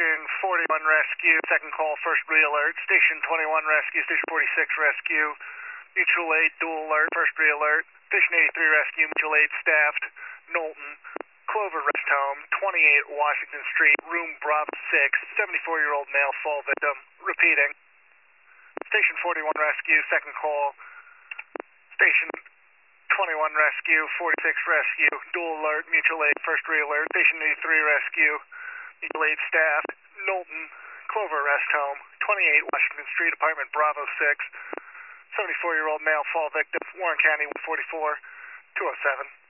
Station 41 Rescue, second call, first re-alert. Station 21 Rescue, Station 46 Rescue, mutual aid, dual alert, first re-alert. Station 83 Rescue, mutual aid staffed, Knowlton, Clover Rest Home, 28 Washington Street, room Bravo 6, 74-year-old male fall victim. Repeating. Station 41 Rescue, second call. Station 21 Rescue, 46 Rescue, dual alert, mutual aid, first re-alert. Station 83 Rescue, mutual aid staffed, Knowlton, Clover Rest Home, 28 Washington Street, apartment Bravo 6, 74-year-old male fall victim, Warren County 144, 207.